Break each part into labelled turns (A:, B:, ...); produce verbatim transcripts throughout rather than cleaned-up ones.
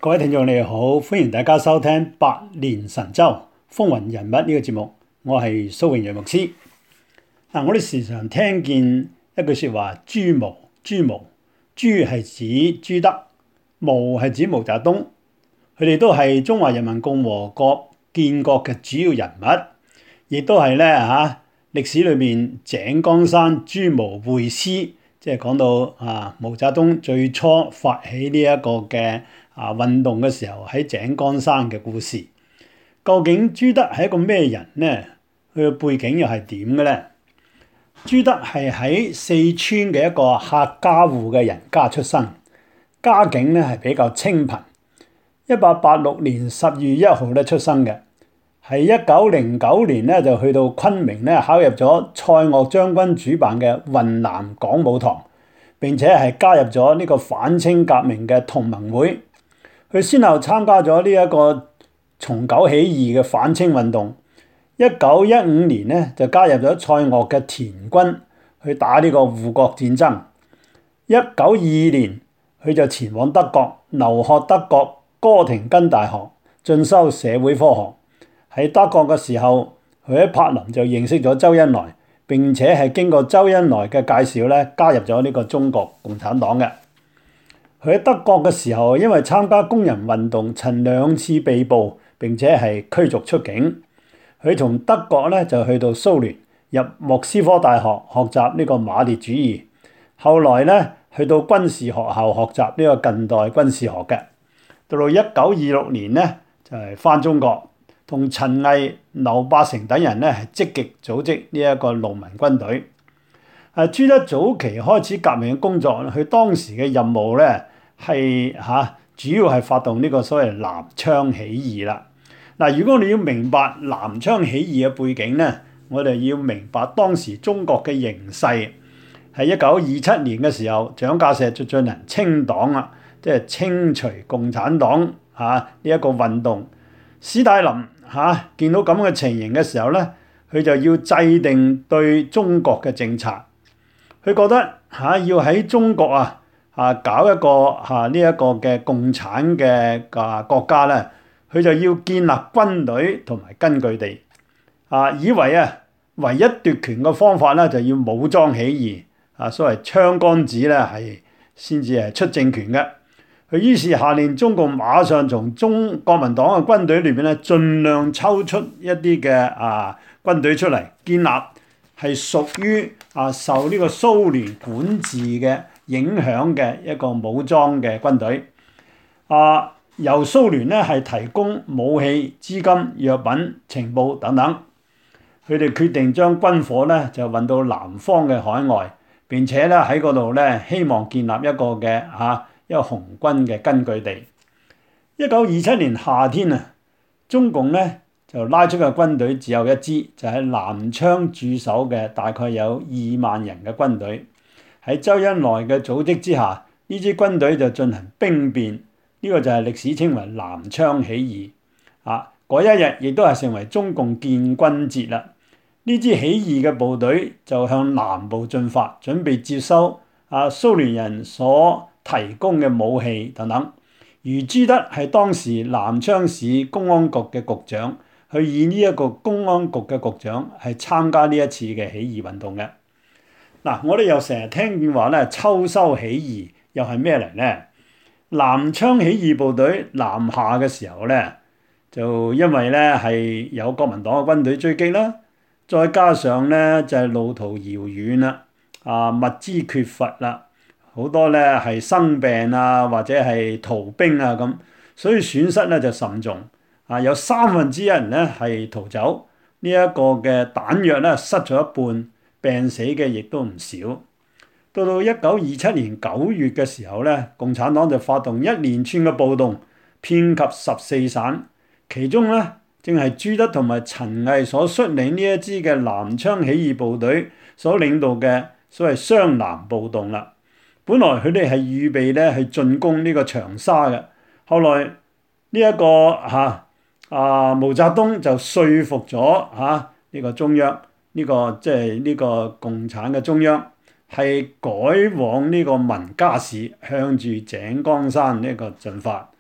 A: 各位聽眾你好，歡迎大家收聽《百年神州風雲人物》呢個節目，我係蘇榮陽牧師。嗱，我哋時常聽見一句說話：朱毛，朱毛，朱係指朱德，毛係指毛澤東，佢哋都係中華人民共和國建國嘅主要人物，亦都係咧吓歷史裏面井岡山朱毛會師，即係講到啊毛澤東最初發起呢一個嘅啊運動嘅時候喺井岡山嘅故事。究竟朱德係一個咩人呢？佢嘅背景又係點嘅呢？朱德係喺四川嘅一個客家戶嘅人家出生，家境咧係比較清貧。一八八六年十月一號咧出生嘅，係一九零九年咧就去到昆明咧考入咗蔡鍔將軍主辦嘅雲南講武堂，並且係加入咗呢個反清革命嘅同盟會。佢先後參加咗呢一個松九起義嘅反清運動。一九一五年咧就加入咗蔡鍔嘅滇軍去打呢個護國戰爭。一九二二年佢就前往德國留學德國哥廷根大學進修社會科學。喺德國嘅時候，佢喺柏林就認識咗周恩來，並且係經過周恩來嘅介紹咧加入咗呢個中國共產黨嘅。佢喺德國嘅時候，因為參加工人運動，曾兩次被捕，並且係驅逐出境。佢從德國咧就去到蘇聯，入莫斯科大學學習呢個馬列主義。後來咧去到軍事學校學習呢個近代軍事學嘅。到到一九二六年咧就係返中國，同陳毅、劉伯承等人咧係積極組織呢一個農民軍隊。啊，朱德早期開始革命嘅工作，佢當時嘅任務咧係嚇主要係發動呢個所謂南昌起義啦。嗱，如果你要明白南昌起義嘅背景咧，我哋要明白當時中國嘅形勢。喺一九二七年嘅時候，蔣介石就進行清黨啦，即係清除共產黨嚇呢一個運動。史大林嚇、啊、見到咁嘅情形嘅時候咧，佢就要制定對中國嘅政策。佢覺得嚇、啊、要喺中國啊嚇搞一個嚇呢一個嘅共產嘅啊國家咧。佢就要建立軍隊同埋根據地，啊，以為啊唯一奪權嘅方法咧就要武裝起義，啊，所謂槍桿子咧係先至係出政權嘅。佢於是下令中共馬上從中國民黨嘅軍隊裏邊咧，盡量抽出一啲嘅啊軍隊出嚟，建立係屬於啊受呢個蘇聯管治嘅影響嘅一個武裝嘅軍隊，啊。由蘇聯咧係提供武器、資金、藥品、情報等等，佢哋決定將軍火咧就運到南方嘅海外，並且咧喺嗰度咧希望建立一個嘅嚇、啊、一個紅軍嘅根據地。一九二七年夏天啊，中共咧就拉出嘅軍隊只有一支，就喺南昌駐守嘅大概有二萬人嘅軍隊。喺周恩來嘅組織之下，呢支軍隊就進行兵變。呢個就係歷史稱為南昌起義，啊，嗰一日亦都係成為中共建軍節啦。呢支起義嘅部隊就向南部進發，準備接收啊蘇聯人所提供嘅武器等等。而朱德係當時南昌市公安局嘅局長，佢以呢一個公安局嘅局長係參加呢一次嘅起義運動嘅。嗱、啊，我哋又成日聽見話咧，秋收起義又係咩嚟咧？南昌起義部隊南下嘅時候咧，就因為咧係有國民黨嘅軍隊追擊啦，再加上咧就係、是、路途遙遠啦，啊物資缺乏啦，好多咧係生病啊或者係逃兵啊咁，所以損失咧就甚重。啊，有三分之一人咧係逃走，呢、這、一個嘅彈藥咧失咗一半，病死嘅亦都唔少。到到一九二七年九月嘅時候咧，共產黨就發動一連串嘅暴動，遍及十四省，其中咧正係朱德同埋陳毅所率領呢一支嘅南昌起義部隊所領導嘅所謂湘南暴動啦。本來佢哋係預備咧去進攻呢個長沙嘅，後來呢、這、一個嚇啊毛澤東就說服咗嚇呢個中央，呢、這個即係呢個共產嘅中央。係改往呢個文家市，向住井岡山呢個進發。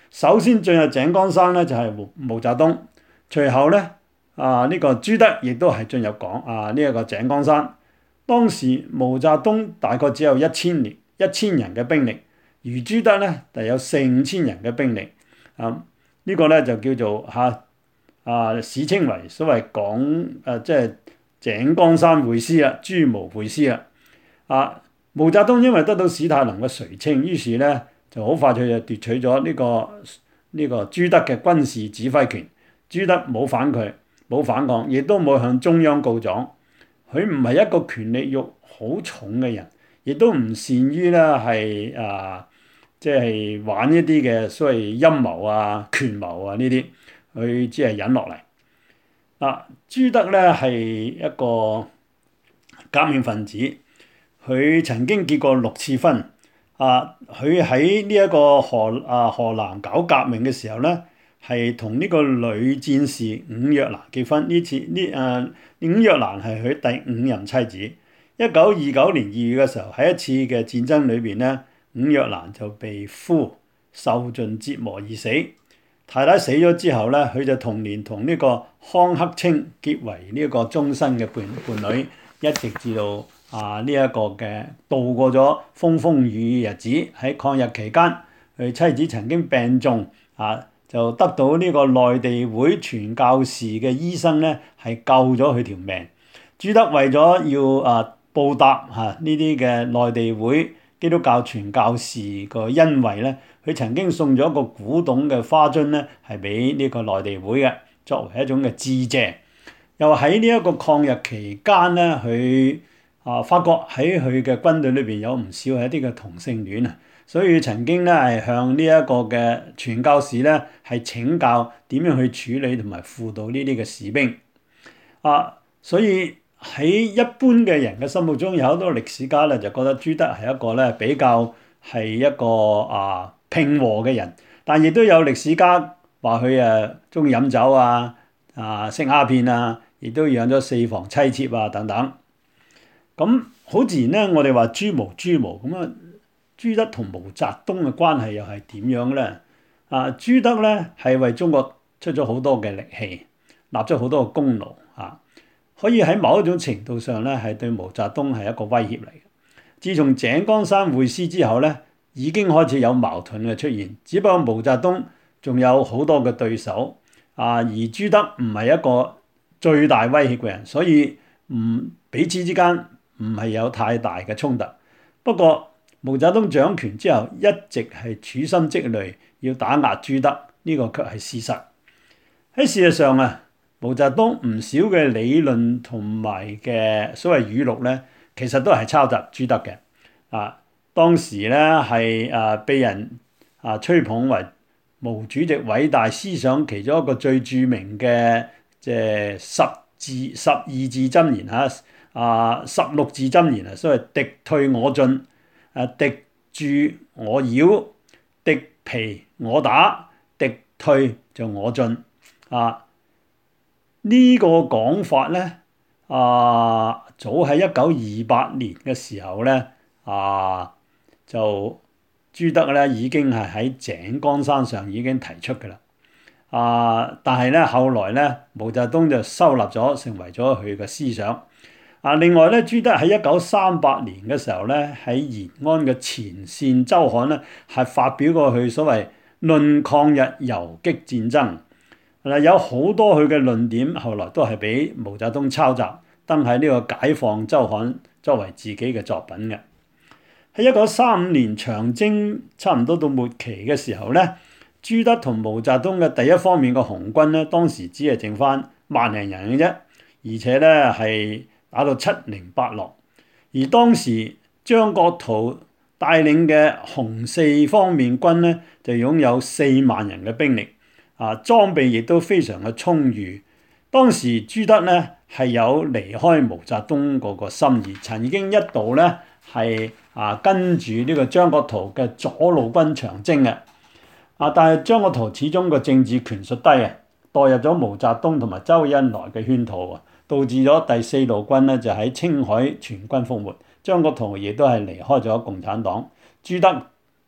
A: 首先進入井岡山咧就係毛毛澤東，隨後咧啊呢、這個朱德亦都係進入港啊呢一、這個井岡山。當時毛澤東大概只有一千年一千人嘅兵力，而朱德咧就有四五千人嘅兵力。啊，呢、這個咧就叫做嚇啊史稱為所謂港誒即係井岡山會師啦，朱毛會師啦。啊，毛澤東因為得到史太林嘅垂青，於是咧就好快脆就奪取咗呢、這個呢、這個朱德嘅軍事指揮權。朱德冇反佢，冇反抗，亦都冇向中央告狀。佢唔係一個權力慾好重嘅人，亦都唔善於咧係啊，即係玩一啲嘅所謂陰謀啊、權謀啊呢啲，佢只係忍落嚟。啊，朱德咧係一個革命分子，佢曾經結過六次婚。啊，佢喺呢一個河啊河南搞革命嘅時候咧，係同呢個女戰士伍若蘭結婚。呢次呢誒伍若蘭係佢第五任妻子。一九二九年二月嘅時候，喺一次嘅戰爭裏邊咧，伍若蘭就被夫受盡折磨而死。太太死咗之後咧，佢就同年同呢個康克清結為呢一個終身嘅伴伴侶，一直至到啊呢一個嘅度過咗風風雨雨日子。喺抗日期間，佢妻子曾經病重啊。就得到呢個內地會傳教士嘅醫生咧，係救咗佢條命。朱德為咗要啊報答嚇呢啲嘅內地會基督教傳教士個恩惠咧，佢曾經送咗一個古董嘅花樽咧，係俾呢個內地會嘅，作為一種嘅致謝。又喺呢一個抗日期間咧，佢啊發覺喺佢嘅軍隊裏邊有唔少係一啲嘅同性戀啊。所以曾經咧係向呢一個嘅傳教士咧係請教點樣去處理同埋輔導呢啲嘅士兵啊，所以喺一般嘅人嘅心目中，有好多歷史家咧就覺得朱德係一個咧比較係一個啊平和嘅人，但亦都有歷史家話佢誒中意飲酒啊、啊食鴉片啊，亦都養咗四房妻妾啊等等。咁好自然咧，我哋話朱毛朱毛咁啊。朱德同毛澤東嘅關係又係點樣咧？啊，朱德咧係為中國出咗好多嘅力氣，立咗好多嘅功勞啊，可以喺某一種程度上咧係對毛澤東係一個威脅嚟嘅。自從井岡山會師之後咧，已經開始有矛盾嘅出現。只不過毛澤東仲有好多嘅對手啊，而朱德唔係一個最大威脅嘅人，所以唔彼此之間唔係有太大嘅衝突。不過毛澤東掌權之後，一直係處心積慮要打壓朱德，呢、這個卻係事實。喺事實上啊，毛澤東唔少嘅理論同埋嘅所謂語錄咧，其實都係抄襲朱德嘅。啊，當時咧係啊被人啊吹捧為毛主席偉大思想其中一個最著名嘅即係十字十二字箴言嚇，啊十六字箴言啊，所謂敵退我進。啊！敵駐我擾，敵疲我打，敵退就我進。啊！呢、這個講法咧，啊，早喺一九二八年嘅時候咧，啊，就朱德咧已經係喺井岡山上已經提出嘅啦。啊！但係咧後來咧，毛澤東就收納咗，成為咗佢嘅思想。啊！另外咧，朱德喺一九三八年嘅時候咧，喺延安嘅前線週刊咧，係發表過佢所謂論抗日游擊戰爭。嗱，有好多佢嘅論點，後來都係俾毛澤東抄襲，登喺呢個解放週刊作為自己嘅作品嘅。喺一九三五年長征差唔多到末期嘅時候咧，朱德同毛澤東嘅第一方面嘅紅軍咧，當時只係剩翻萬零人嘅啫，而且咧係打到七零八落，而當時張國燾帶領嘅紅四方面軍咧，就擁有四萬人嘅兵力，啊，裝備亦都非常嘅充裕。當時朱德咧係有離開毛澤東嗰個心意，曾經一度咧係啊跟住呢個張國燾嘅左路軍長征嘅，啊，但係張國燾始終個政治權術低啊，墮入咗毛澤東同埋周恩來嘅圈套啊。導致咗第四路軍咧就喺青海全軍覆沒，張國燾亦都係離開咗共產黨。朱德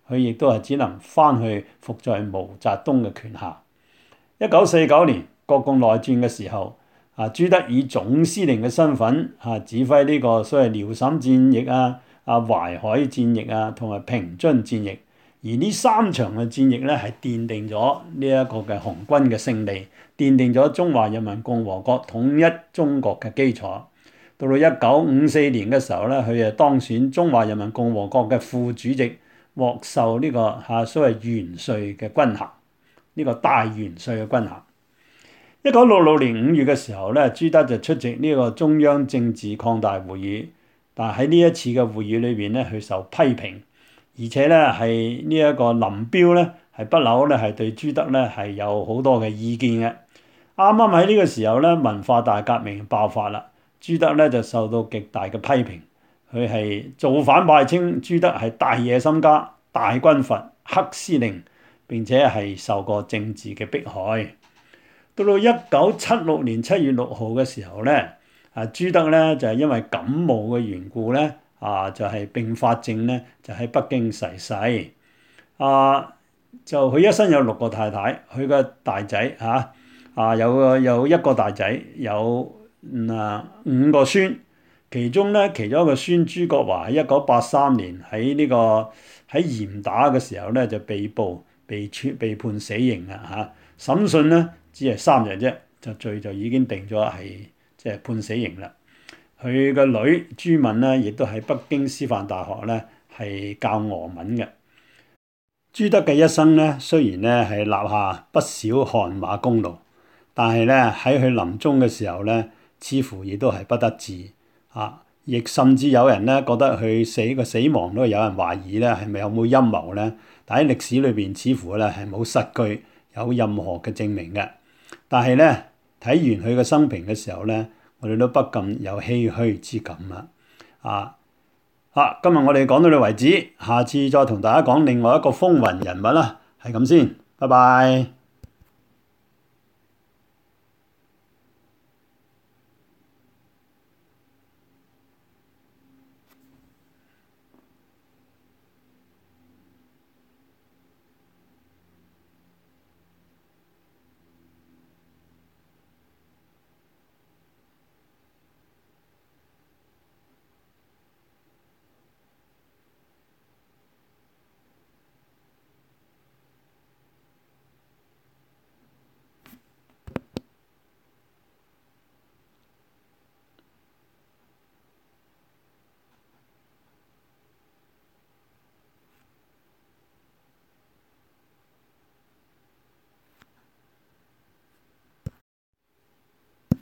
A: 佢亦都係只能翻去服在毛澤東嘅權下。一九四九年國共內戰嘅時候，啊朱德以總司令嘅身份啊指揮呢個所謂遼瀋戰役啊、啊淮海戰役啊同埋平津戰役，而呢三場嘅戰役咧係奠定咗呢一個嘅紅軍嘅勝利，奠定咗中華人民共和國統一中國嘅基礎。到到一九五四年嘅時候咧，佢誒當選中華人民共和國嘅副主席，獲授呢個嚇所謂元帥嘅軍銜，呢個大元帥嘅軍銜。一九六六年五月嘅時候咧，朱德就出席呢個中央政治擴大會議，但喺呢一次嘅會議裏邊咧，佢受批評，而且咧係呢一個林彪咧係不嬲咧係對朱德咧係有好多嘅意見嘅。啱啱喺呢個時候咧，文化大革命爆發啦。朱德咧就受到極大嘅批評，佢係造反派稱朱德係大野心家、大軍閥、黑司令，並且係受過政治嘅迫害。到到一九七六年七月六號嘅時候咧，啊朱德咧就係因為感冒嘅緣故咧，啊就係併發症咧就喺北京逝世。啊就佢一生有六個太太，佢個大仔嚇啊有個有一個大仔有。嗱，五個孫，其中咧，其中一個孫朱國華喺一九八三年喺呢、這個喺嚴打嘅時候咧就被捕，被處被判死刑啊嚇！審訊咧只係三日啫，就罪就已經定咗係即係判死刑啦。佢個女朱敏咧，亦都喺北京師範大學咧係教俄文嘅。朱德嘅一生咧，雖然咧係立下不少汗馬功勞，但係咧喺佢臨終嘅時候咧，似乎亦都係不得志啊！亦甚至有人咧覺得佢死嘅死亡都有人懷疑咧係咪有冇陰謀咧？但喺歷史裏邊似乎咧係冇實據有任何嘅證明嘅。但係咧睇完佢嘅生平嘅時候咧，我哋都不禁有唏噓之感啦！啊啊！今日我哋講到呢為止，下次再同大家講另外一個風雲人物啦，係咁先，拜拜。